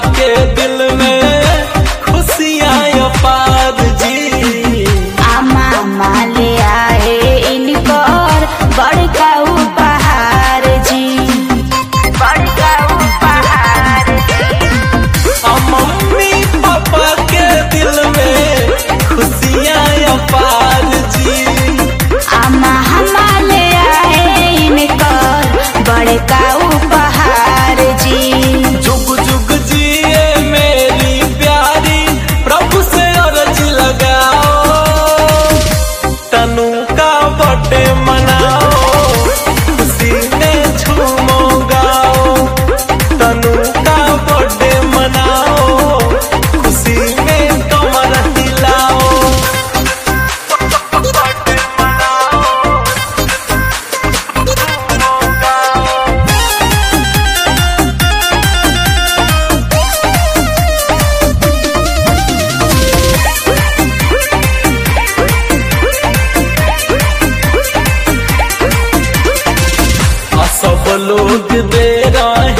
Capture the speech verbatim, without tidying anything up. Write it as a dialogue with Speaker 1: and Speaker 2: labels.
Speaker 1: के दिल में खुशियाँ अपार जी।
Speaker 2: आमा माले आए इनकर बड़का उपहार जी, बड़का उपहार जी।
Speaker 1: मम्मी पापा के दिल में खुशियाँ अपार जी।
Speaker 2: आमा हमारे आए इनकर बड़का उपहार जी।
Speaker 1: जुग जुग जिए मेरी प्यारी, प्रभु से अर्ज लगाओ, तनु का बर्थडे मनाओ, खुशी में झूमो गाओ। तनु का बर्थडे मनाओ, खुशी में कमर हिलाओ। बर्थडे मनाओ, झूमो गाओ। सब लोग दे रहे